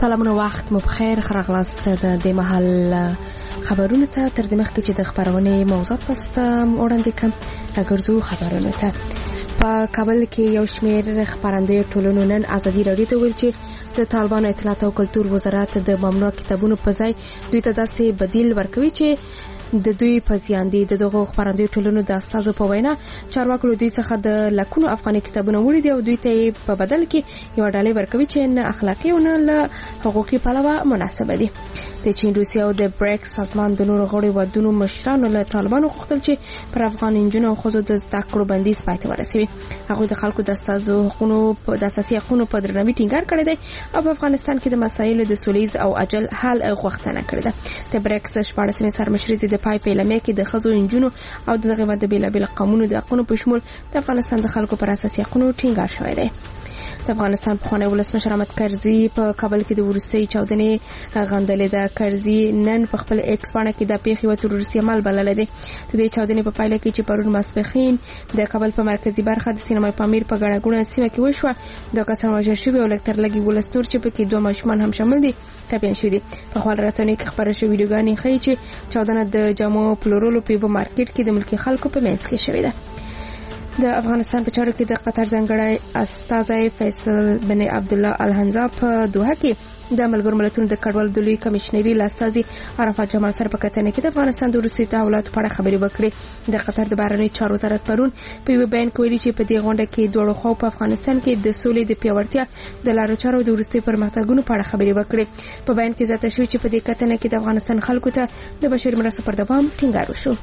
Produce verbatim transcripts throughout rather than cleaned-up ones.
سلامونه، وخت مو بخیر. راغلاست د دې محل خبرونه ته. تر دې مخکې چې د خبرونې موضوع تاسو ته وړاندې کړم، راګرځو خبرونه ته. په کابل کې یو شمېر خبرندوی ټولنو نن ازادي راډیو ته ویل چې د طالبانو اطلاعات او کلتور وزارت د ممنوع کتابونو په ځای دوی ته داسې بدیل ورکوي چې د دوی په زیان دي. د دغو خبرندوی ټولنو د استازو په وینا چارواکو له دوی څخه د لکونو افغاني کتابونه وړي دي او دوی ته په بدل کې یو ډالۍ ورکوي چې نه اخلاقي او نه له حقوقي پلوه مناسبه دي. د چین، روسیه او د بریکس سازمان د نورو غړو ودونو مشرانو له طالبانو غوښتل چې پر افغان نجونو او ښځو د زده کړو بندیز پای ته ورسوي. هغوی د خلکو د استازو حقوقو د اساسي حقوقو په درناوي ټینګار کړی دی او په افغانستان کې د مسایلو د سولیز او عاجل حل غوښتنه کړې ده. د بریکس شپاړسمې سرمشري د پای په اعلامیه کې د ښځو، نجونو او د دغه د بیلابیل قومونو د حقوقو په شمول د افغانستان د خلکو پر اساسي حقوقو ټینګار شوی دی. د افغانستان پخوانی ولسمشر احمد کرزي په کابل کې د وروستۍ چاودنې غندلې ده. کرزي نن په خپل ایکس باندې کې د پیښې و تروریستي عمل بللی دی. د دې چاودنې په پایله کې چې پرون ماسپښین د کابل په مرکزي برخه د سینما پامیر په ګڼه ګوڼه سیمه کې وشوه، د کسان وژل شوي او لږ تر لږه ولس نور چې پکې دوه ماشومان هم شامل دي ټپیان شوي دي. په خپل رسنیو کې خبره شوې ویډیوګانې ښیي چې چاودنه د جامو پلورلو په یو مارکیټ کې د ملکي خلکو په منځ کې شوې ده. د افغانستان په چارو کې د قطر ځانګړی استازی فیصل بن عبد الله الحنزا په دوحه کې د ملګرو ملتونو د کډوالو د لوی کمشنري لاستازي عرفات جمال سره په کتنه کې د افغانستان د وروستي تحولاتو په اړه خبرې وکړې. د قطر د بهرنیو چارو وزارت پرون په یو بیان کې ویلي چې په دې غونډه کې دوه خوا په افغانستان کې د سولې د پیاوړتیا، د لارو چارو د وروستي پرمختګونو په اړه خبرې وکړې. په بیان کې زیاته شوې چې په دې کتنه کې د افغانستان خلکو ته د بشري مرستو پر دوام ټینګار وشو.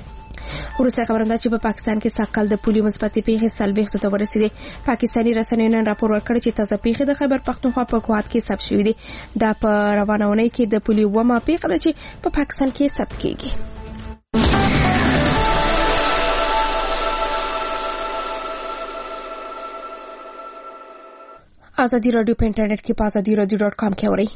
وروسته خبرنده چې په پاکستان کې ساکال د پولیو مثبتې پیښې څلوېښتو ته ورسېدې. پاکستاني رسنیو نن راپور ورکړ چې تازه پیښې د خیبر پختونخوا په کوهات کې ثبت شوې دي. دا په روانه اونۍ کې د پولیو اومه پیښه ده چې په پاکستان کې ثبت کیږي. ازادي راډیو په انټرنیټ کې په ازادي راډیو ډاټ کام کې اورئ.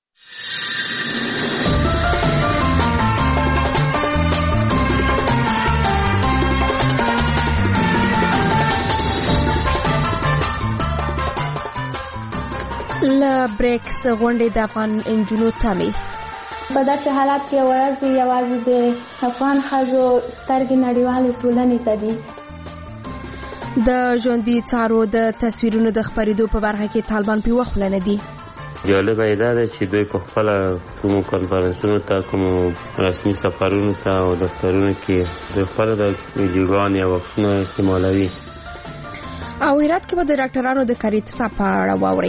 ل بریکس غونډې د افغان انجونو تمې. په داسې حالات کې یوازې یوازې د افغان ښځو سترګې نړیوالې ټولنې ته دي. د ژوندي څارو د تصویرونو د خپرېدو په برخه کې طالبان په وخت نه دي. جالبه ایده ده چې دوی په خپل کومو کانفرنسونو ته، کومو رسمي سفرونو ته او دفترونو کې د خپل د ویډیوګانې او عکسونه استعمالوي. او هرات کې به د ډاکټرانو د کاري تصاب په اړه واورئ.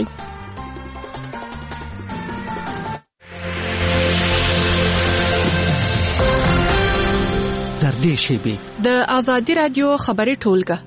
د ازادي راډیو خبري ټولګه.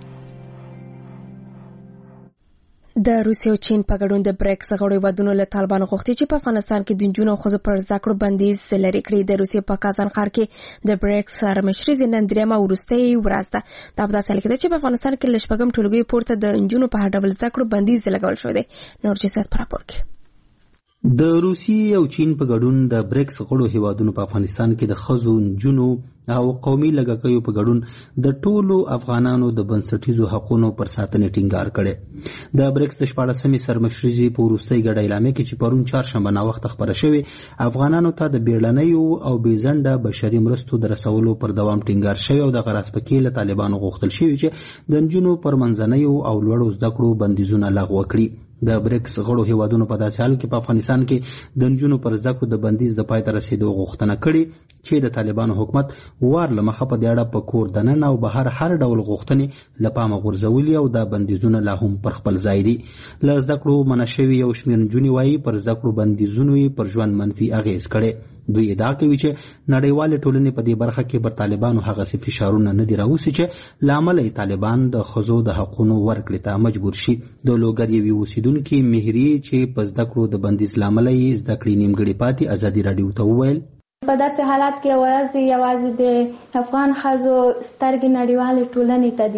د روسیې او چین په ګډون د بریکس غړو ودونو له طالبانو غوښتي چې په افغانستان کې د نجونو او ښځو پر زده کړو بندیز لرې کړي. د روسیې په کازان ښار کې د بریکس سرمشري نن درېیمه وروستۍ ورځ ده. دا په داسې حال کې ده چې په افغانستان کې له شپږم ټولګي پورته د نجونو په هر ډول زده کړو بندیز لګول شوی دی. نور جسد پر راپور کې د روسیې او چین په ګډون د بریکس غړو هیوادونو په افغانستان کې د ښځو، نجونو او قومي لږکیو په ګډون د ټولو افغانانو د بنسټیزو حقوقو پر ساتنې ټینګار کړي. د بریکس د شپاړسمې سرمشري په وروستۍ ګډه اعلامیه کې چې پرون چهارشنبه ناوخته خبره شوې، افغانانو ته د بیړنیو او بېځنډه بشري مرستو د رسولو پر دوام ټینګار شوی او د غراسپکۍ له طالبانو غوښتل شوی چې د نجونو پر منځنیو او لوړو زده کړو بندیزونه لغوه کړي. د بریکس غړو هیوادونو په داسې حال کې په افغانستان کې د نجونو پر زده کړو د بندیز د پای ته رسیدو غوښتنه کړې چې د طالبانو حکومت وار له مخه په دې اړه په کور دننه او بهر هر ډول غوښتنې له پامه غورځولي او دا بندیزونه لا هم پر خپل ځای دي. له زده کړو منع شوي یو شمېر نجونې وایي پر زده کړو بندیزونو یې پر ژوند منفي اغېز کړی. دوی ادعا کوي چې نړیوالې ټولنې په دې برخه کې پر طالبانو هغسې فشارونه نه دي راوستي چې له امله یې طالبان د ښځو د حقونو ورکړې ته مجبور شي. د لوګر یوې اوسیدونکې مهري چې په زده کړو د بندیز له امله یې زده کړې نیمګړې پاتې ازادي راډیو ته وویل په داسې حالات کې یوازې یوازې د افغان ښځو سترګې نړیوالې ټولنې ته دي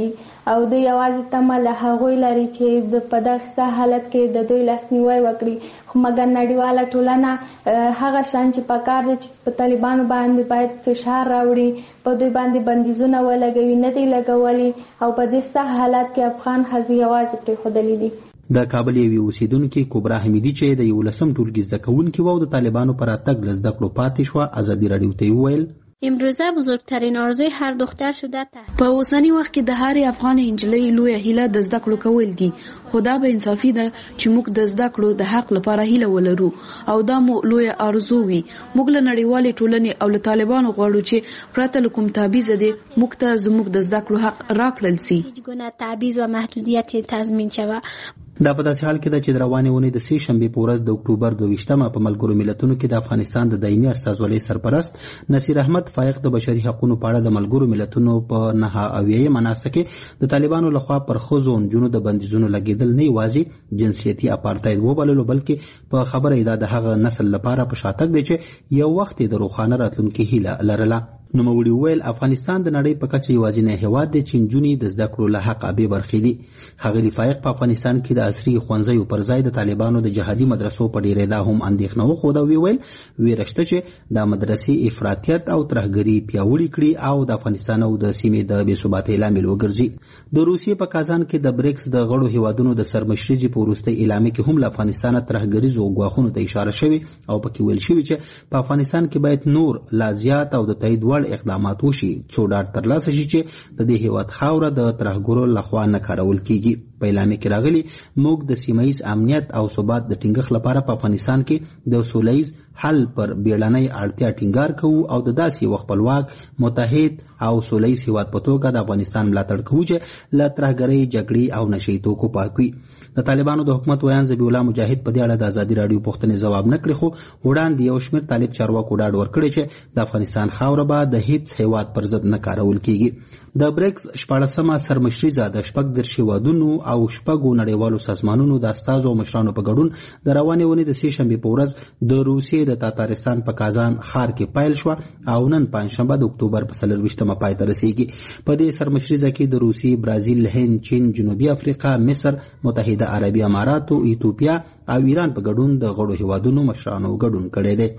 او دوی یوازې تمه له هغوی لري چې په دغه حالت کې د دوی لاسنیوی وکړي. خو مګر نړیواله ټولنه هغه شان چې پکار دی چې په طالبانو باندې باید فشار راوړي، په دوی باندې بندیزونه ولګوي، نه دی لګولي او په دې سخت حالت کې افغان ښځې یوازې پرېښودلي دي. د کابل یوې اوسیدونکې کبرا حمیدي چې د یولسم ټولګي زده کوونکې وه او د طالبانو په راتګ له زده کړو پاتې شوه، ازادي راډیو ته یې وویل امروزه بزرگترین آرزوی هر دختر شده تحت. په اوسنی وخت کې د هر افغان نجلۍ لویه هیله د زده کړو کول دي، خو دا به انصافي ده چې موږ د زده کړو د حق لپاره هیله ولرو او دا مو لویه آرزو وي. موږ له نړیوالې ټولنې او له طالبانو غواړو چې پرته له کوم تبعیض دي موږ ته زموږ د زده کړو حق راکړل سي. هیڅ گونه تبعیض و محدودیت تضمین شود. دا په داسې حال کې ده چې د روانې اونۍ د سې شنبې په ورځ د اکتوبر دوه ویشتمه په ملګرو ملتونو کې د افغانستان د دایمي استازولۍ سرپرست نصیر احمد فایق د بشري حقوقو په اړه د ملګرو ملتونو په نهه اویایمه ناسته کې د طالبانو لخوا پر ښځو او نجونو د بندیزونو لګېدل نه یوازې جنسیتي اپارتاید وبللو بلکې په خبره دا د هغه نسل لپاره په شاتګ دی چې یو وخت د روښانه راتلونکي هیله لرله. نوموړي وویل افغانستان د نړۍ په کچه یوازینی هیواد دی چې نجونې د زده کړو له حقه بې برخې دي. ښاغلي فایق په افغانستان کې د عصري ښوونځیو پر ځای د طالبانو د جهادي مدرسو په ډېرېدا هم اندېښنه وښوده. ویل ویره شته چې دا مدرسې افراطیت او ترهګري پیاوړي کړي او د افغانستان او د سیمې د بې ثباتۍ لامل وګرځي. د روسیې په کازان کې د بریکس د غړو هیوادونو د سرمشرۍ په وروستۍ اعلامیه کې هم له افغانستانه ترهګریزو ګواښونو ته اشاره شوې او پکې ویل شوي چې په افغانستان کې باید نور لا زیات او د تایید وړ اقدامات وشي څو ډاډ ترلاسه شي چې د دې هیواد خاوره د ترهګرو لخوا نه کارول کیږي. په اعلامیه کې راغلي موږ د سیمه ییز امنیت او ثبات د ټینګښت لپاره په افغانستان کې د سوله ییز حل پر بیړنۍ اړتیا ټینګار کوو او د داسې یو خپلواک متحد او سوله ییز هیواد په توګه د افغانستان ملاتړ کوو چې له ترهګرۍ جګړې او نشهیي توکو پاک وي. د طالبانو د حکومت ویان ذبیح الله مجاهد په دې اړه د ازادي راډیو پوښتنې ځواب نه کړي، خو وړاندې یو شمېر طالب چارواکو ډاډ ورکړی چې د افغانستان خاوره به د هیڅ هیواد پر ضد نه کارول کیږي. د بریکس شپاړسمه سرمشریزه د شپږ دېرش هیوادونو او شپږو نړیوالو سازمانونو د استازو او مشرانو په ګډون د روانې اونۍ د سې شنبې په ورځ د روسیې د تاتارستان په کازان ښار کې پیل شوه او نن پنجشنبه د اکتوبر په څلرویشتمه پای ته رسیږي. په دې سرمشریزه کې د روسیې، برازیل، هند، چین، جنوبي افریقا، مصر، متحده عربي اماراتو، ایتوپیا او ایران په ګډون د غړو هیوادونو مشرانو ګډون کړی دی.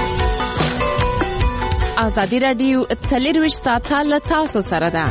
ازادي راډیو څلرویشت ساعته له تاسو سره ده.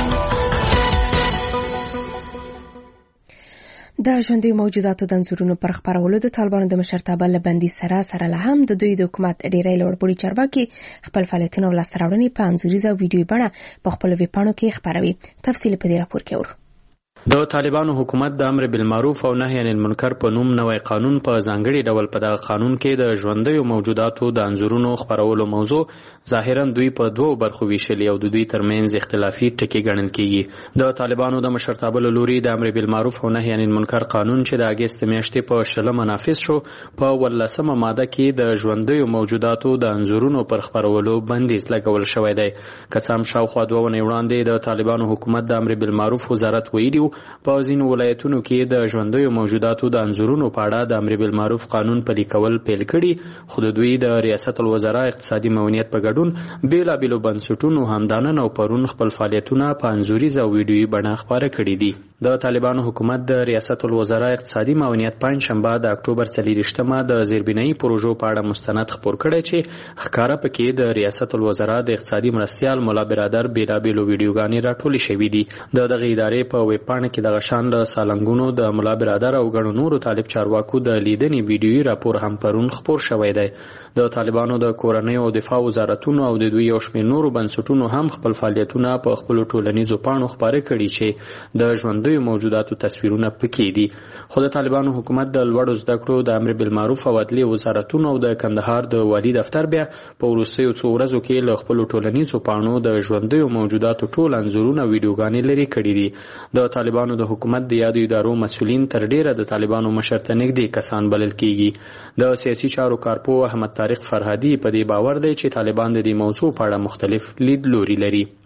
د ژوندیو موجوداتو د انځورونو پر خپرولو د طالبانو د مشرتابه له بندي سره سره له هم د دوی د حکومت ډیری لوړپوړي چارواکي خپل فعالیتونه او لاسته راوړنې په انځوریزه او ویډیویي بڼه په خپلو ویبپاڼو کې خپروي. تفصیل په دې راپور کې اورو. د طالبانو حکومت د امر بالمعروف او نهی عن المنکر په نوم نوی قانون په ځانګړي ډول په دغه قانون کې د ژوندیو موجوداتو د انځورونو خپرولو موضوع ظاهرا دوی په دوو برخو ویشلي او د دوی ترمنځ اختلافي ټکي ګڼل کیږي. د طالبانو د مشرتابه له لوري د امر بالمعروف او نهی عن المنکر قانون چې د اګست میاشتې په شلمه نافذ شو په ولسمه ماده کې د ژوندیو موجوداتو د انځورونو پر خپرولو بندیز لګول شوی دی. که څه هم شاوخوا دوه ونې وړاندې د طالبانو حکومت د امر بالمعروف وزارت ویلي په ځینو ولایتونو کې د ژوندیو موجوداتو د انځورونو په اړه د امر بالمعروف قانون پلي کول پیل کړي، خو د دوی د ریاست الوزرا اقتصادي معاونیت په ګډون بیلابیلو بنسټونو همدانن او پرون خپل فعالیتونه په انځوریزه او ویډیویي بڼه خپاره کړي دي. د طالبانو حکومت د ریاست الوزرا اقتصادي معاونیت پنجشنبه د اکتوبر څلرویشتمه د زیربنایي پروژو په اړه مستند خپور کړی چې ښکاره پکې د ریاست الوزرا د اقتصادي مرستیال مولا برادر بیلابیلو ویډیوګانې راټولې شوې دي. د دغه ادارې په ویب پاڼه کې دغه شان د سالنګونو د مولا برادر او ګڼو نورو طالب چارواکو د لیدنې ویډیویي راپور هم پرون خپور شوی دی. د طالبانو د کورنۍ او دفاع وزارتونو او د دوی یو شمېر نورو بنسټونو هم خپل فعالیتونه په خپلو ټولنیزو پاڼو خپاره کړي چې د ژوندیو موجوداتو تصویرونه پکې دي. خو د طالبانو حکومت د لوړو زده کړو د امر بالمعروف او عدلیې وزارتونو او د کندهار د والي دفتر بیا په وروستیو څو ورځو کې له خپلو ټولنیزو پاڼو د ژوندیو موجوداتو ټول انځورونه ویډیوګانې لرې کړي دي. د طالبانو د حکومت د یادو ادارو مسؤلین تر ډیره د طالبانو مشر ته نږدې کسان بلل کیږي. د سیاسي چارو کارپو احمد طارق فرهادي په دې باور دی چې طالبان د دې موضوع په اړه مختلف لیدلوري لري.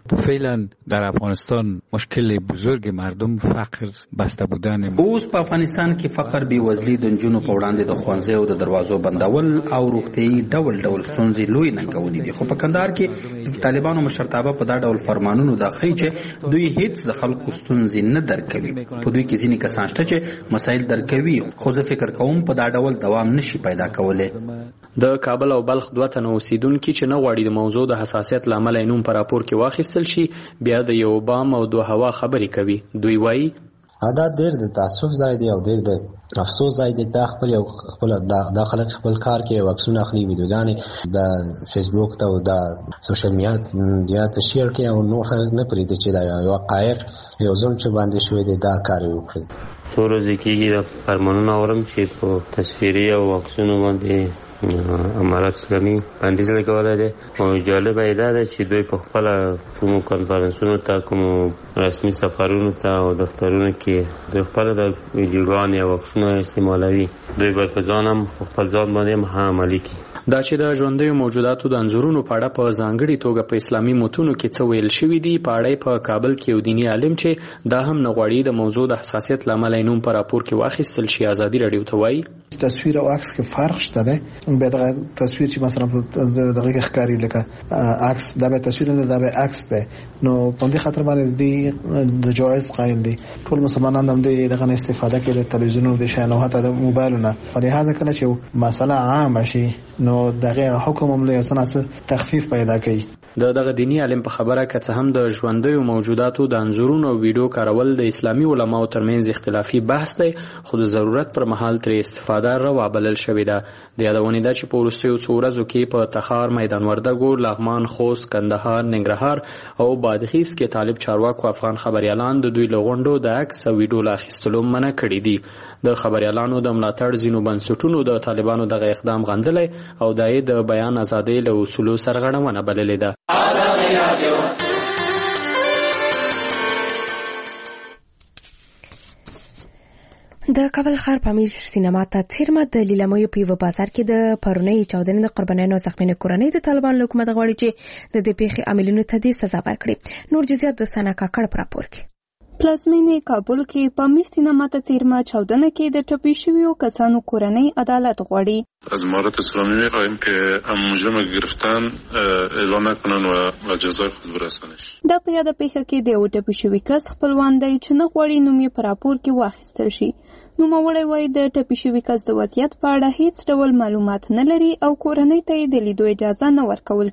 فعلا در افغانستان مشکل بزرگ مردم فقر بسته بودن. اوس په افغانستان کې فقر، بیوزلي، د نجونو په وړاندې د ښوونځیو او د دروازو بندول او روغتیايي ډول ډول ستونزې لوی ننګونې دي. خو په کندهار کې د طالبانو مشرتابه په دا ډول فرمانونو دا ښیي چې دوی هیڅ د خلکو ستونزې نه درک کوي. په دوی کې ځینې کسان شته چې مسایل درک کوي، خو زه فکر کوم په دا ډول دوام نشي پیدا کولی. د کابل او بلخ دوه تنه اوسیدونکي چې نه غواړي د موضوع د حساسیت له امله نوم په راپور کې واخیستل شي، بیا د یو بام او دوه هوا خبرې کوي. دوی وایي دا ډېر د تاسف ځای دی او ډېر د افسوس ځای دی. دا خپل یو خپل دا خلک خپل کار کې یو عکسونه اخلي، ویډیوګانې د فیسبوک ته او د سوشل میډیا ته شیر کوي او نور خلک نه پرېږدي چې دا یو حقایق یو ظلم چې باندې شوی دی دا کار وکړي. څو ورځې کېږي د فرمانونه اورم چې په تصویري او عکسونو باندې امارات اسلامي بندیز لګولی دی. او جالبه یې دا ده چې دوی په خپله کومو کنفرانسونو ته، کومو رسمي سفرونو ته او دفترونو کې دوی خپله د ویډیوګانې او عکسونه استعمالوي. دوی باید په ځان هم په خپل ځان باندې هم عملي کړي. دا چې د ژوندیو موجوداتو د انځورونو په اړه په ځانګړي توګه په اسلامي متونو کې څه ویل شوي دي، په اړه په کابل کې یو دیني عالم چې دا هم نه غواړي د موضوع د حساسیت له امله نوم په راپور کې واخیستل شي، ازادي راډیو ته وایي تصویر او عکس کې فرق شته دی. به دغه تصویر چې مثلا دغه کې ښکاری لکه عکس، دا به تصویر نه، دا به عکس دی. نو په دې خاطر باندې دی د جواز قائل دي. ټول مسلمانان هم دغه نه استفاده کوي د تلویزیون او د شانو حتی د موبایلونو. په لحاظ کله چې مسله عام شي نو دغه حکم هم له یو څه تخفیف پیدا کوي. د دغه دینی عالم په خبره که څه هم د ژوندیو موجوداتو د انځورونو او ویډیو کارول د اسلامي علماو ترمنځ اختلافي بحث دی، خو د ضرورت پر مهال ترې استفاده روا بلل شوې ده. د یادونې ده چې په وروستیو څو ورځو کې په تخار، میدان وردګو، لغمان، خوست، کندهار، ننګرهار او بادغیس کې طالب چارواکو افغان خبريالان د دوی له غونډو د عکس او ویډیو له اخیستلو منع کړي دي. د خبريالانو د ملاتړ ځینو بنسټونو د طالبانو دغه اقدام غندلی او دا یې د بیان ازادۍ له اصولو سرغړونه بللې ده. د کابل ښار په امیر سینما ته څیرمه د لیلامیو په یوه بازار کې د پرونۍ چاودنې د قربانیانو او زخمیانو کورنۍ د طالبانو حکومت غواړي چې د دې پیښې عاملینو ته دې سزا ورکړي. نور جزئیات د سنا کاکړ په راپور کې. پلازمینې کابل کې په امیر سینما ته څیرمه چاودنه کې د ټپي شویو کسانو کورنۍ عدالت غواړي. از امارات اسلامی می‌خواهیم که ام مجرم گرفتن اعلام نکنن و جزای خود برسانش. دا په یاده پیښه کې د یو ټپي شوي کس خپلوان دی چې نه غواړي نوم یې په راپور کې واخیستل شي. نوموړی وایي د ټپي شوي کس د وضعیت په اړه هیڅ ډول معلومات نه لري او کورنۍ ته یې د لیدو اجازه نه ورکول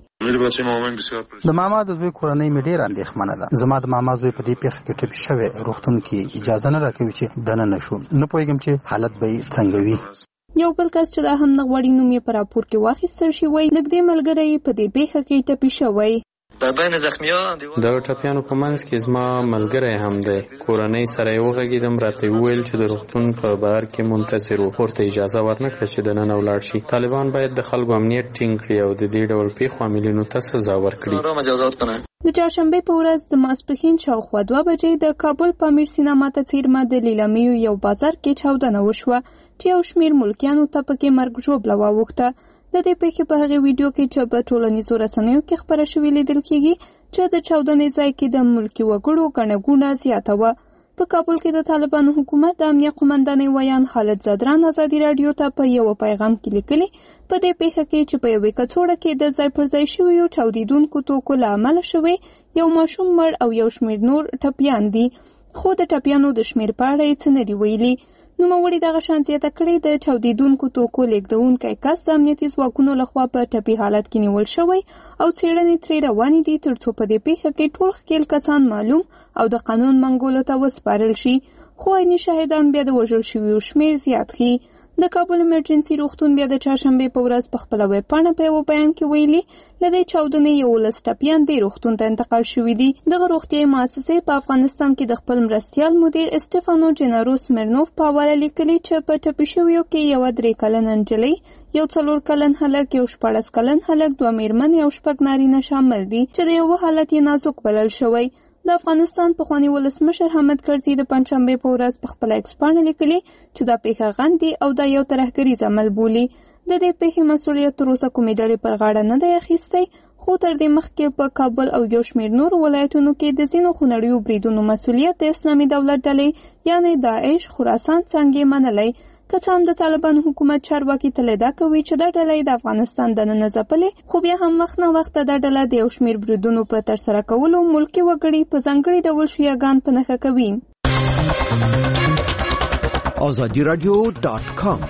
کیږي. د ماما د زوی کورنۍ مې ډېره اندېښمنه ده. زما د ماما زوی په دې پیښه کې ټپي شوی، روغتون کې اجازه نه راکوي چې دننه شو. نه پوهېږم چې حالت به یې څنګه وي. یو بل کس چې دا هم نه غواړي نوم یې په راپور کې واخیستل شي وایي نږدې ملګری یې په دې پیښه کې ټپي شوی. د ټپیانو په منځ کې زما ملګری هم دی. کورنۍ سره یې وغږېدم، راته وویل چې د روغتون په بهر کې منتظر وو، ورته اجازه ورنه کړه چې دننه ولاړ شي. طالبان باید د خلکو امنیت ټینګ کړي او د دې ډول پیښو عاملینو ته سزا ورکړي. د چهارشنبې په ورځ د ماسپښین شاوخوا دوه بجې د کابل په امیر سینما ته څیرمه د لیلامیو یو بازار کې چاودنه وشوه چې یو شمېر ملکیانو ته پکې مرګ ژوبله واوښته. د دې پیښې په هغې ویډیو کې چې په ټولنیزو رسنیو کې خپره شوې لیدل کېږي چې د چاودنې ځای کې د ملکي وګړو ګڼه ګوڼه زیاته وه. په کابل کې د طالبانو حکومت د امنیه قومندانۍ ویان خالد زدران ازادي راډیو ته په یو پیغام کې لیکلي په دې پیښه کې چې په یوې کڅوړه کې د ځای پر ځای شویو چاودېدونکو توکو له امله شوی یو ماشوم مړ او یو شمېر نور ټپیان دي، خو د ټپیانو د شمېر په اړه یې څه نه دي ویلي. نوموړي دغه شان زیاته کړې د چاودېدونکو توکو لیږدونکی کس د امنیتي ځواکونو لخوا په ټپي حالت کې نیول شوی او څېړنې ترې روانې دي تر څو په دې پیښه کې ټول ښکېل کسان معلوم او د قانون منګولو ته وسپارل شي، خو عیني شاهدان بیا د وژل شویو شمېر زیات ښيي. د کابل ایمرجنسي روغتون بیا د چهارشنبې په ورځ په خپله ویبپاڼه په یوه بیان کې ویلي له دې چاودنې یولس ټپیان دې روغتون ته انتقال شوي دي. دغه روغتیایي مؤسسې په افغانستان کې د خپل مرستیال مدیر اسټفانو جنارو سمیرنوف په حواله لیکلي چې په ټپي شویو کې یوه درې کلنه نجلۍ، یو څلور کلن هلک، یو شپاړس کلن هلک، دوه میرمنې او شپږ نارینه شامل دي چې د یوه حالت یې نازک بلل شوی. د افغانستان پخواني ولسمشر حامد کرزي د پنجشنبې په ورځ په خپله ایکس پاڼه لیکلي چې دا پیښه غندي او دا یو ترهګریز عمل بولي. د دې پیښې مسؤلیت تر اوسه کومې ډلې پر غاړه نه دی اخیستی، خو تر دې مخکې په کابل او یو شمېر نور ولایتونو کې د ځینو خونړیو بریدونو مسؤلیت د اسلامي دولت ډلې یعنی داعش خراسان څنګه منلی که څه هم د طالبانو حکومت چارواکي تل ادعا کوي چې دا ډله د افغانستان دننه ځپلې خو بیا هم وخت نه وخت دا ډله د یو شمېر بریدونو په ترسره کولو ملکي وګړي په ځانګړي ډول شیعهګان په نښه کوي. آزادی رادیو ډاټ کام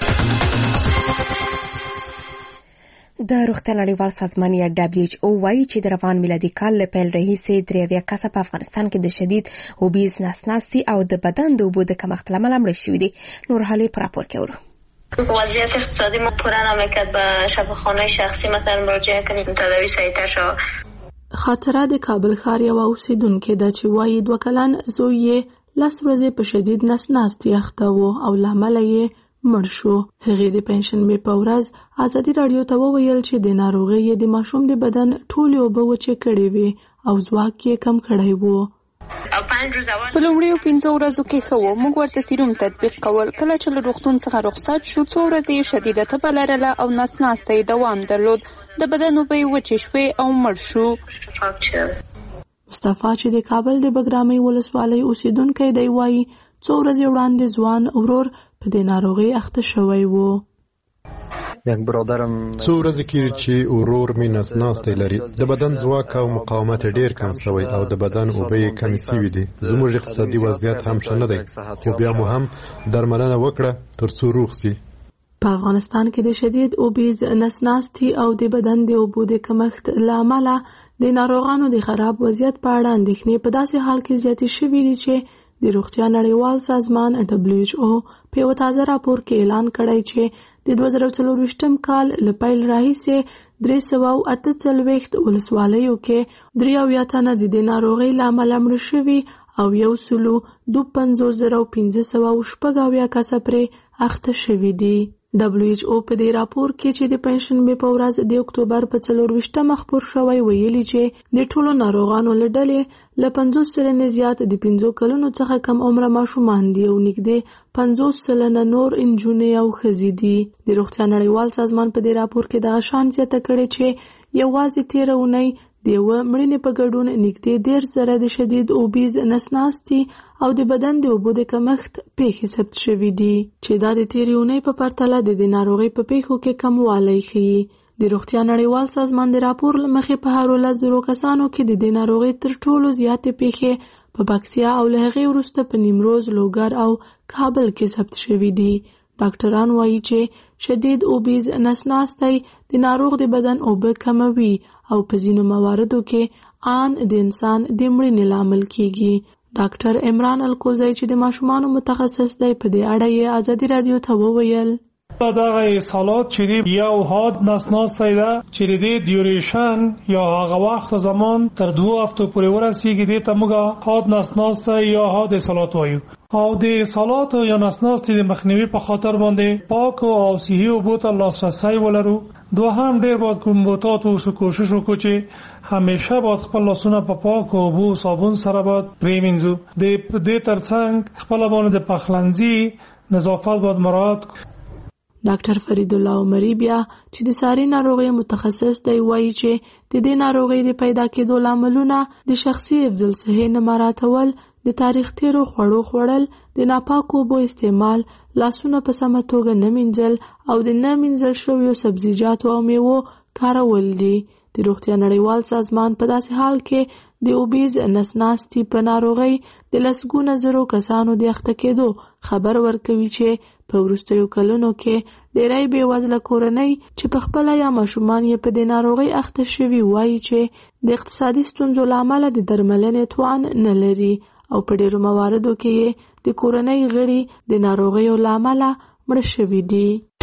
د روغتیا نړیوال سازمان یا دبلیو ایچ او وایي چې د روان میلادي کال له پیل راهیسې درې اویا کسه په افغانستان کې د شدید اوبیز نسناستي او د بدن د اوبو د کمښت له امله مړه شوي دي. نور حالې په راپور کې اورو. وضعیت اقتصادی ما پوره نمیکرد به شفاخانه شخصی مثلا مراجعه کنیم تداوی سریعتر شو. خاطره د کابل ښار یوه اوسیدونکې ده چې وایي دوه کلن زوی یې لس ورځې په شدید نسناستي اخته و او له امله یې مړ شو. هغې د پنجشنبې په ورځ ازادي راډیو ته وویل چې د ناروغۍ یې د ماشوم د بدن ټولې اوبه وچې کړې وې او ځواک یې کم کړی و. په لومړیو پنځو ورځو کې ښه و. موږ ورته سیروم تطبیق کول. کله چې له روغتون څخه رخصت شو څو ورځې یې شدیده تبه لرله او نسناسته یې دوام درلود. د بدن اوبه یې وچې شوې او مړ شو. مصطفی چې د کابل د بګرامۍ ولسوالۍ اوسیدونکی دی وایي څو ورځې وړاندې ځوان ورور په دې ناروغۍ اخته شوی و. یک برادرم څو ورځې کېږي چې ورور مې نسناستی لري. د بدن ځواک او مقاومت ډېر کم شوی او د بدن اوبه یې کمې شوي دي. زموږ اقتصادي وضعیت هم ښه نه دی خو بیا مو هم درملنه وکړه تر څو روغ شي. په افغانستان کې د شدید اوبیز نسناستي او د بدن د اوبو د کمښت له امله د ناروغانو د خراب وضعیت په اړه اندېښنې په داسې حال کې زیاتې شوي دي چې د روغتیا نړیوال سازمان دبلیو ایچ او په یو تازه راپور کې اعلان کړی چې د دوه زره څلرویشتم کال له پیل راهیسې درې سوه او اته څلوېښت ولسوالیو کې درې اویا تنه د دې ناروغۍ له امله مړه شوي او یو سلو دوه پنځوس زره او پنځه سوه او شپږ اویا کسه پرې اخته شوي دي. دبلیو ایچ او په دې راپور کې چې د پنجشنبې په ورځ د اکتوبر په څلرویشتمه خپور شوی ویلي چې د ټولو ناروغانو له ډلې له پنځوس سلنې زیات د پنځو کلونو څخه کم عمره ماشومان دي او نږدې پنځوس سلنه نور نجونې او ښځې دي. د روغتیا نړیوال سازمان په دې راپور کې دغه شان زیاته کړې چې یوازې تېره اونۍ د یوه مړینې په ګډون نږدې دېرش زره د شدید اوبیز نسناستي او د بدن د اوبو د کمښت پیښې ثبت شوي دي چې دا د تېرې اونۍ په پرتله د دې ناروغۍ په پیښو کې کموالی ښیي. د روغتیا نړیوال سازمان د راپور له مخې په هرو لس زرو کسانو کې د دې ناروغۍ تر ټولو زیاتې پیښې په پکتیا او له هغې وروسته په نیمروز، لوګر او کابل کې ثبت شوي دي. ډاکټران وایي چې شدید اوبیز نسناستی د ناروغ د بدن اوبه کموي او په ځینو مواردو کې آن د انسان د مړینې لامل کیږي. ډاکټر عمران الکوزی چې د ماشومانو متخصص دی په دې اړه یې ازادي رادیو ته وویل دغه اصالات چې یو حاد نسناستی ده چې د دیوریشن یا هغه وخت زمان تر دوه هفتو پورې ورسیږي دې ته موږ حاد نسناستی یا حاد اصالات وایو. او د اصالات یا نسناستي د مخنیوي په خاطر باندې پاک او صحي اوبو ته لاسرسی ولرو. دوهم ډېر باید کوم بوتات اوسو کوشش وکړو چې همیشه باید خپل لاسونه په پاک اوبو صابون سره باید پرېمینځو. د دې ترڅنګ خپل باندې د پخلنځي نظافت باید مراعات کړو. ډاکټر فرید الله عمری بیا چې د ساري ناروغۍ متخصص دی وایي چې د دې ناروغۍ د پیدا کېدو لاملونه د شخصي حفظ الصحې نه مراعاتول، د تاریخ تیرو خوړو خوړل، د ناپاکو اوبو استعمال، لاسونه په سمه توګه نه مینځل او د نه مینځل شویو سبزیجاتو او میوو کارول دي. د روغتیا نړیوال سازمان په داسې حال کې د اوبیز نسناستي په ناروغۍ د لسګونه زرو کسانو د اخته کېدو خبر ورکوي چې په وروستیو کلونو کې ډېری بېوزله کورنۍ چې په خپله یا ماشومان یې په دې ناروغۍ اخته شوي وایي چې د اقتصادي ستونزو له امله د درملنې توان نه لري او په ډېرو مواردو کې یې د کورنۍ غړي د ناروغیو له امله مړه شوي دي.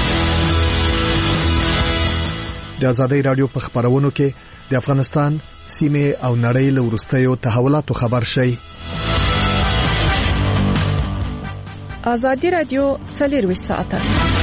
د ازادۍ راډیو په خبرونو کې د افغانستان سیمه او نړۍ له وروستیو تحولاتو خبر شي. ازادي راډیو څلرویشت ساعته.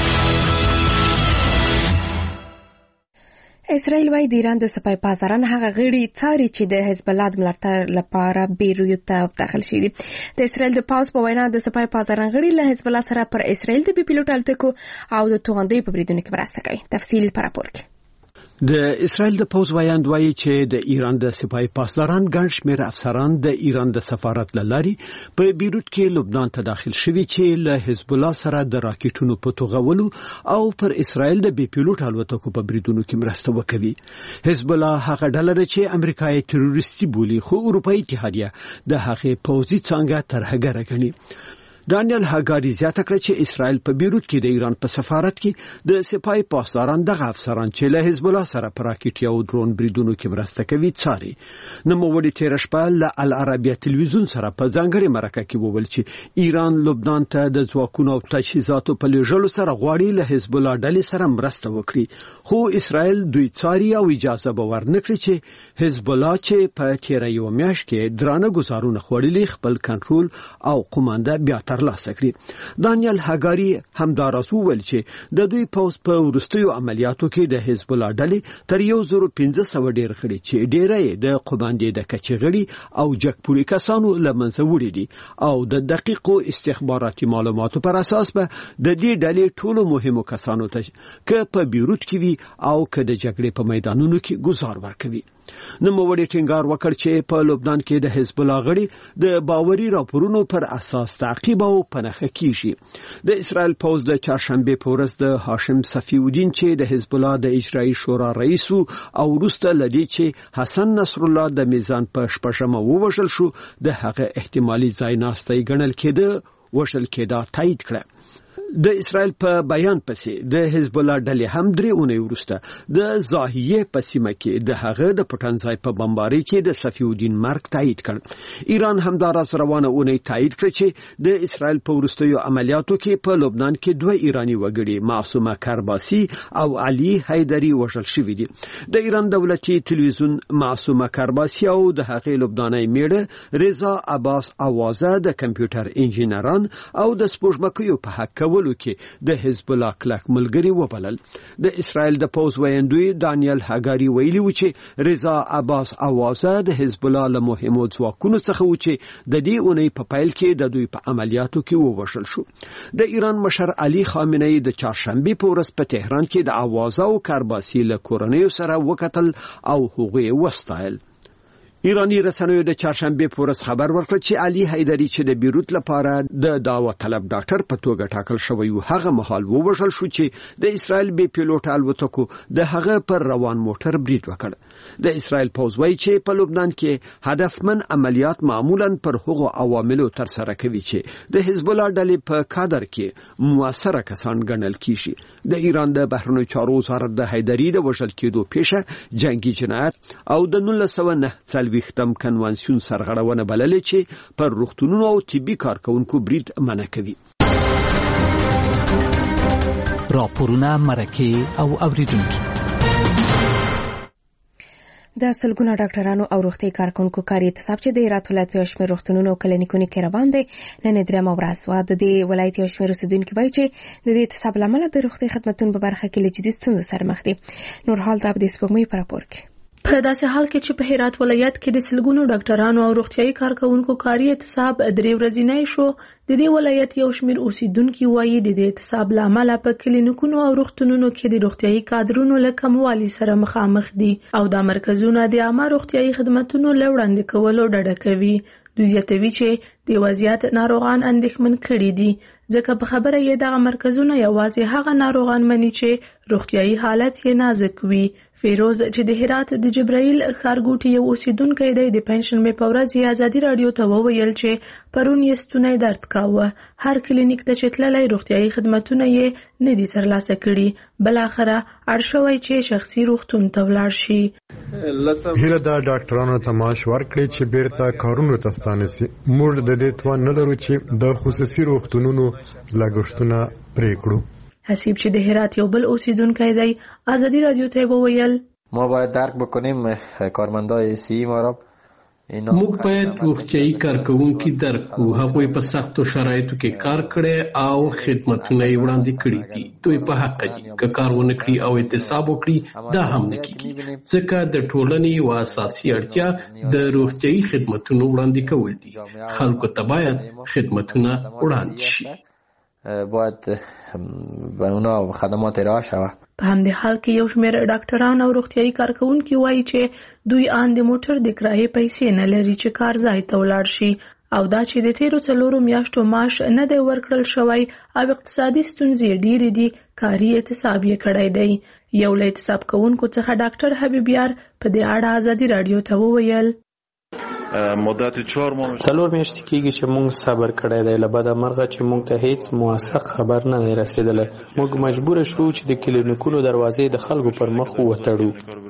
اسرائیل وايي د ایران د سپای پازاران هغه غړي څاري چې د حزب الله د ملاتړ لپاره بیروت ته داخل شي دي. د اسرائیل د پاوز په وینا د سپای پازاران غړي له حزب الله سره پر اسرائیل د بي پي لوټ الټکو او د توغندۍ په بریدونو کې مرسته کوي. تفصیل پر راپور کې د اسرائیل د پوز وایند وایي چې د ایران د سپای پاسداران ګڼ شمېر افسران د ایران د سفارت له لارې په بیروت کې لبنان ته داخل شوي چې له حزب الله سره د راکټونو په توغولو او پر اسرائیل د بي پیلوټ الوتکو په بریدونو کې مرسته وکوي. حزب الله هغه ډله ده چې امریکا یې تروریستي بولي، خو اروپایي اتحادیه د هغې پوځي څانګه ترهګره ګڼي. دانیل هاګاری زیاته کړه چې اسرائیل په بیروت کې د ایران په سفارت کې د سپای پاسداران دغه افسران چې له حزب الله سره په راکټ او درون بریدونو کې مرسته کوي څاري. نوموړي تیر شپه له العربیه تلویزیون سره په ځانګړي مرکه کې وویل چې ایران لبنان ته د ځواکونو او تجهیزاتو په لېږلو سره غواړي له حزب الله ډلې سره مرسته وکړي، خو اسرائیل دوی څاري او اجازه به ورنکړي چې حزب الله چې په تیر یو میاشت کې درانه ګزارونه خوړلي خپل کنټرول او قومانده بیا ترلاسه کړي. دانیل هاګاری همداراز وویل چې د دوی پوز په وروستیو عملیاتو کې د حزب الله ډلې تر یو زر پنځه سوه ډیر کړي چې ډیره یې د قوماندې د کچغړي او جګپوري کسانو لمنځه وړي دي او د دقیقو استخباراتي معلوماتو پر اساس به د دې ډلې ټولو مهمو کسانو ته ک په بیروت کې وي او ک د جګړې په میدانونو کې گزار ورکوي. نوموړي ټینګار وکړ چې په لبنان کې د حزب الله غړي د باوري راپورونو پر اساس تعقیب او پنهخه کیږي. د اسرائیل پوز د چهارشنبه په ورځ د هاشم صفی الدین چې د حزب الله د اجرایي شورا رئیس او وروسته لدی چې حسن نصر الله د میزان په شپږمه ووژل شو د هغه احتمالي ځای ناستي ګڼل کېده وشل کېدا تایید کړه. د اسرائیل په بیان پسې د حزب الله ډلې هم درې اونۍ وروسته د زاهیه په سیمه کې د هغه د پټنځای په بمباري کې د صفی الدین مرګ تایید کړ. ایران همداراز روانه اونۍ تایید کړ چې د اسرائیل په وروستیو عملیاتو کې په لبنان کې دوه ایرانی وګړي معصومه کرباسي او علي حیدری وژل شوي دي. د ایران دولتي تلویزیون معصومه کرباسي او د هغې لبناني میړه رضا عباس اوازه د کمپیوټر انجینران او د سپوږمکیو په حق کولو کې د حزب الله کلک ملګری وبلل. د اسرائیل د پوز ویندوی دانیل هاګاری ویلي و چې رضا عباس اوازه د حزب الله له مهمو ځواکونو څخه و چې د دې اونۍ په پیل کې د دوی په عملیاتو کې ووژل شو. د ایران مشر علي خامنه‌ای د چهارشنبه په ورځ په تهران کې د اوازه او کرباسي له کورنیو سره وکتل او هغوی وستایل. ایرانی رسنیو د چهارشنبه په ورځ خبر ورکړ چې علي حیدری چې د بیروت لپاره د دعوت طلب ډاکټر په توګه ټاکل شوی و هغه مهال ووژل شو چې د اسرائیل بي پیلوټ الوتکو د هغه پر روان موټر برید وکړ. د اسرائیل پوز وایي چې په لبنان کې هدفمن عملیات معمولا پر هغو عواملو تر سره کوي چې د حزب الله ډلې په کادر کې موثره کسان ګڼل کیږي. د ایران د بهرنیو چارو وزارت د حیدری د وژل کېدو پیښه جنگي جنایت او د نولس سوه نه ویختم کنوانسیون سرغړونه بللې چې پر روغتونونو او طبي کارکونکو برید منع کوي. راپورونه مرکه او اوریدونکو د سلګونو ډاکټرانو او روغتي کارکونکو کاري اعتصاب چې د هرات ولایت په شمیر روغتونونو او کلینیکونو کې روان دي نن درېمه ورځ و. د دې ولایت یو شمیر اوسیدونکو وایي چې د دې اعتصاب لامل د روغتي خدماتو په برخه کې لجدي ستونزې سره مخ دي. نور حال د دې سپوږمۍ پر راپور کې په داسې حال کې چې په هرات ولایت کې د سلګونو ډاکټرانو او روغتيایي کارکونکو کاري اعتصاب درې ورځې شو، د دې ولایت یو شمیر اوسیدونکو وایي د دې اعتصاب لامل په کلینیکونو او روغتونونو کې د روغتيایي کادرونو له کموالي سره مخامخ دي او دا مرکزونه د عامه روغتيایي خدماتو له وړاندې کولو ډډه کوي. دوی زیاتوي چې د وضعیت ناروغان اندېښمن کړي دي ځکه په خبره یې دغه مرکزونه یوازې هغه ناروغان مني چې روغتيایي حالت یې نازک وي. فیروز چې د هرات د جبرائیل ښارګوټي یو اوسیدونکی دی د پنځشنبې په ورځ یې ازادي راډیو ته وویل چې پرون یې ستونی درد کاوه. هر کلینیک ته چې تللی روغتيایي خدمتونه یې نه دي ترلاسه کړي. بلاخره اړ شوی چې شخصي روغتون ته ولاړ شي. هیله دا ډاکټرانو ته معاش ورکړي چې بیرته کارونو ته ستانه سي. موږ د دې توان نه لرو چې د خصوصي روغتونونو لګښتونه پرې کړو. حسیب چې د هرات یو بل اوسیدونکی دی ازادي رادیو ته وویل ما باید درک بکنیم کارمندای سی ما را موږ باید روغتیایي کارکونکي درک کړو. هغوی په سختو شرایطو کې کار کړی او خدمتونه یې وړاندې کړي دي. دوی په حق دي که کار ونه کړي او اعتصاب وکړي دا هم نه کیږي ځکه د ټولنې یوه اساسي اړتیا د روغتیایي خدمتونو وړاندې کول دي. خلکو ته باید خدمتونه وړاندې شي. باید به اونا خدمات ارائه شود. په همدې حال کې یو شمېر ډاکټران او روغتیايي کارکوونکي وایي چې دوی آن د موټر د کرایې پیسې نه لري چې کار ځای ته ولاړ شي او دا چې د تیرو څلورو میاشتو معاش نه دی ورکړل شوی او اقتصادي ستونزې ډېرې دي، کاري اعتصاب یې کړی دی. یو له اعتصاب کوونکو څخه ډاکټر حبیب یار په دې اړه ازادي راډیو ته وویل مدت چهار ماه څلور میاشتې کېږي چې موږ صبر کړی دی، له بده مرغه چې موږ ته هیڅ موثق خبر نه دی رسېدلی. موږ مجبور شو چې د کلینیکونو دروازې د خلکو پر مخ وتړو.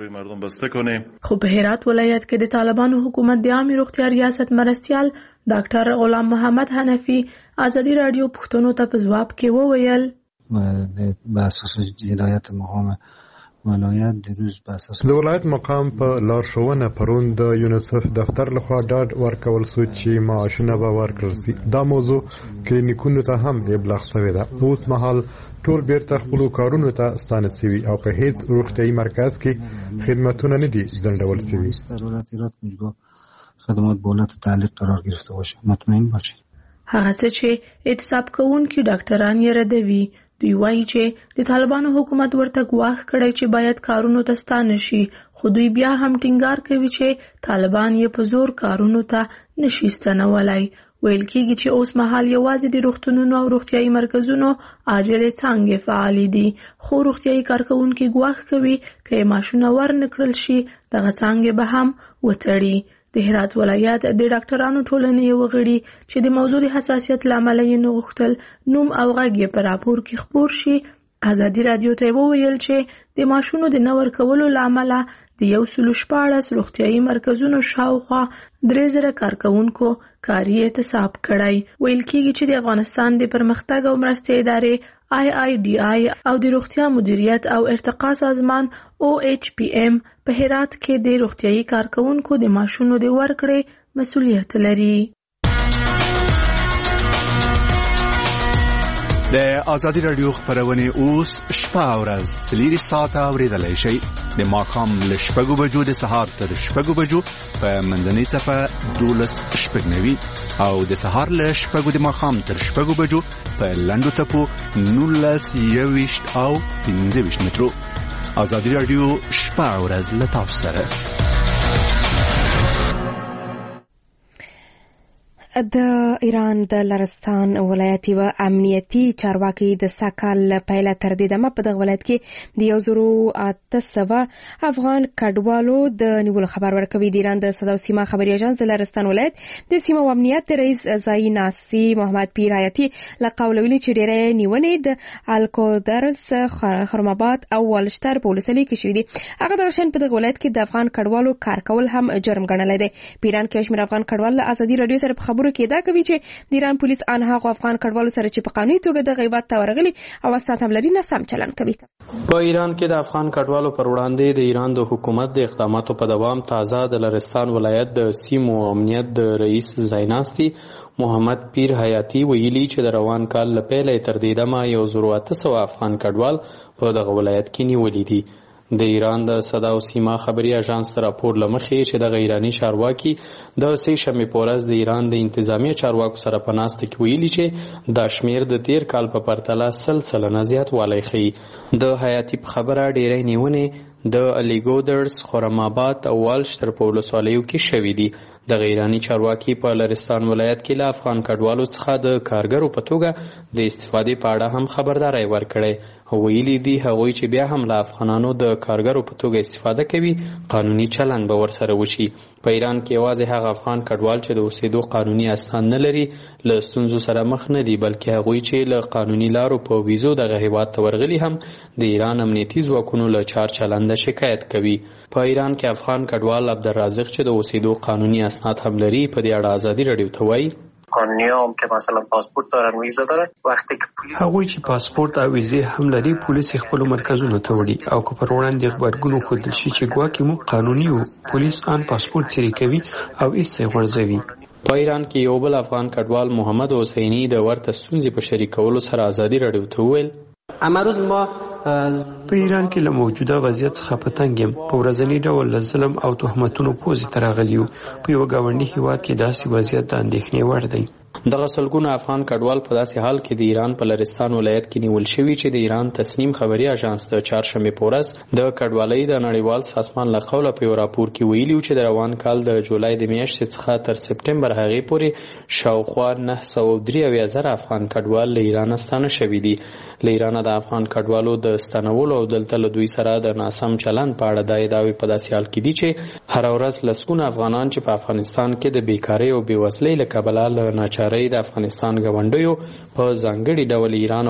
خو په هرات ولایت کې د طالبانو حکومت د عامې روغتیا ریاست مرستیال ډاکټر غلام محمد حنفي ازادي راډیو پوښتنو ته په ځواب کې وویل به اساس هدایت مقام ولایت د روز په اساس د ولایت مقام په لارښوونه پرون د یونیسف دفتر لخوا ډاډ ورکول شو چې معاشونه به ورکړل شي. دا موضوع کلینیکونو ته هم ابلاغ شوې ده. اوس مهال ټول بیرته خپلو کارونو ته ستانه شوي او په هیڅ روغتیايي مرکز کې خدمتونه نه دي ځنډول شوي. در ولایت هرات کنجگاه خدمات به حالت تعلیق قرار گرفته باشه، مطمئن باشید. هغه څه چې اعتصاب کوونکي ډاکټران یې ردوي. دوی وایي چې د طالبانو حکومت ورته ګواښ کړی چې باید کارونو ته ستانه شي، خو دوی بیا هم ټینګار کوي چې طالبان یې په زور کارونو ته نشي ستنولی. ویل کېږي چې اوس مهال یوازې د روغتونونو او روغتیايي مرکزونو عاجلې څانګې فعالې دي، خو روغتیايي کارکوونکي ګواښ کوي که یې معاشونه ورنه کړل شي دغه څانګې به هم وتړي. د هرات ولایت د ډاکټرانو ټولنې یو غړي چې د موضوع د حساسیت له امله یې نه غوښتل نوم او غږ یې په راپور کې خپور شي، ازادي راډیو ته وویل چې د معاشونو د نه ورکولو له امله د یو سلو شپاړس روغتیايي مرکزونو شاوخوا درې زره کارکوونکو کاري اعتصاب کړی. ویل کېږي چې د افغانستان د پرمختګ او مرستې ادارې آی آی ډي آی او د روغتیا مدیریت او ارتقا سازمان او ایچ پی ایم په هرات کې د روغتیايي کارکوونکو د معاشونو د ورکړې مسؤلیت لري. د ازادي راډیو خبرونه اوس شپه او ورځ څلور ساعته اوریدلای شئ. د ماښام له شپږو بجو د سهار تر شپږو بجو په منځنۍ صفه دولس شپږ نوي او د سهار له شپږو د ماښام تر شپږو بجو په لنډو څپو نولس یوویشت او پنځه ویشت مترو. ازادي راډیو شپه او ورځ له تاسو سره. د ایران د لرستان ولایت یو امنیتي چارواکي د ساکال پیله تر دې دمه په دغه ولایت کې د یو زرو اته سوه افغان کډوالو د نیولو خبر ورکوي. د ایران د صدا او سیما خبري اژانس د لرستان ولایت د سیما او امنیت د رئیس ځايي ناسي محمد پیر حیاتي له قوله ویلي چې ډېرې نیونې د الکودرز، خرماباد او والشتر په ولسوالۍ کې شوي دي. هغه دغه شان په دغه ولایت کې د افغان کډوالو کار کول هم جرم ګڼلی دی. په ایران کې شمېر افغان کډوال له ازادي راډیو سره په خبرو کې دا کوي چې د ایران پولیس ان هغه افغان کډوالو سره چې په قانوني توګه د غیبت ته ورغلي او اسناد هم لري نه سم چلند کوي. په ایران کې د افغان کډوالو پر وړاندې د ایران د حکومت د اقداماتو په دوام تازه د لرستان ولایت د سیمو امنیت د رئیس ځايي ناسي محمد پیر حیاتي ویلي چې د روان کال له پیله تر دې دمه یو زرو اته سوه افغان کډوال په دغه ولایت کې نیولي دي. د ایران د صدا او سیما خبري اژانس راپور لمخې چې د ایرانی چارواکي د سې شنبې په ورځ د ایران د انتظامی چارواکو سره په ناسته کې ویلي چې دا شمیر د تیر کال په پرتله سلسله نه زیات والی ښیي. د حیاتي په خبره ډېرې نیونې د الیګودرز، خرماباد او والشتر په ولسوالیو کې شوي دي. د ایرانی چارواکي په لرستان ولایت کې له افغان کډوالو څخه د کارګرو په توګه د استفادې په اړه هم خبرداري ورکړې. ویلي دي هغوی چې بیا هم له افغانانو د کارګرو په توګه استفاده کوي قانوني چلند به ورسره وشي. په ایران کې یوازې هغه افغان کډوال چې د اوسېدو قانوني اسناد نه لري له ستونزو سره مخ نه دي، بلکې هغوی چې له قانوني لارو په ویزو دغه هیواد ته ورغلي هم د ایران امنیتي ځواکونو له چار چلنده شکایت کوي. په ایران کې افغان کډوال عبدالرازق چې د اوسېدو قانوني اسناد هم لري په دې اړه ازادي راډیو ته وایي قانونی هم که مثلا پاسپورت دارن ویزا دارن وقتی که پولیس هغوی چې پاسپورت او ویزې هم لري پولیس خپل مرکزونو ته وړي او که پر وړاندې خبرګون ښودل شي چې ګواکې موږ قانوني یو پولیس ان پاسپورت سری کوي او ایسته غورځوي. په ایران کې یو بل افغان کډوال محمد حسینی د ورته ستونزې په شریکولو سره ازادي راډیو ته وویل امروز ما په ایران کې له موجوده وضعیت څخه په تنګ یم. په ورځني ډول له ظلم او تهمتونو پوزې ته راغلي یو. په یو ګاونډي هیواد کې داسې وضعیت د اندېښنې وړ دی. دغه سلګونه افغان کډوال په داسې حال کې د ایران په لرستان ولایت کې نیول شوي چې د ایران تسنیم خبري اژانس د چهارشنبه په ورځ د کډوالۍ د نړیوال سازمان له قوله په یو راپور کې ویلي چې د روان کال د جولای د میاشتې څخه تر سپټمبر هغې پورې شاوخوا نه سوه درې اویا زره افغان کډوال له ایران ستانه شوي دي. له ایران د افغان کډوالو د ستنولو او دلته له دوی سره د ناسم چلند په اړه د ادعاوې په داسې حال کې دي چې هر ورځ لسګونه افغانان چې په افغانستان کې د بیکارۍ او بېوزلۍ له کبله له ناچارۍ د افغانستان ګاونډیو په ځانګړي ډول ایران